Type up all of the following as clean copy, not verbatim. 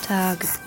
Tagebuch.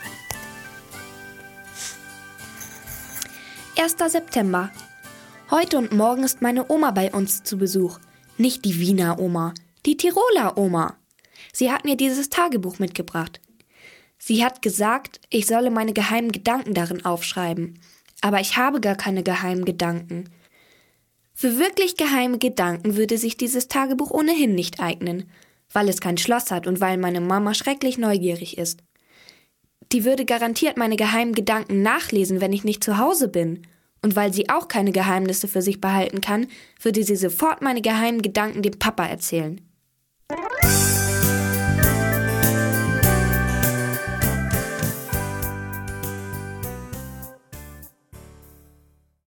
1. September. Heute und morgen ist meine Oma bei uns zu Besuch. Nicht die Wiener Oma, die Tiroler Oma. Sie hat mir dieses Tagebuch mitgebracht. Sie hat gesagt, ich solle meine geheimen Gedanken darin aufschreiben. Aber ich habe gar keine geheimen Gedanken. Für wirklich geheime Gedanken würde sich dieses Tagebuch ohnehin nicht eignen, weil es kein Schloss hat und weil meine Mama schrecklich neugierig ist. Die würde garantiert meine geheimen Gedanken nachlesen, wenn ich nicht zu Hause bin. Und weil sie auch keine Geheimnisse für sich behalten kann, würde sie sofort meine geheimen Gedanken dem Papa erzählen.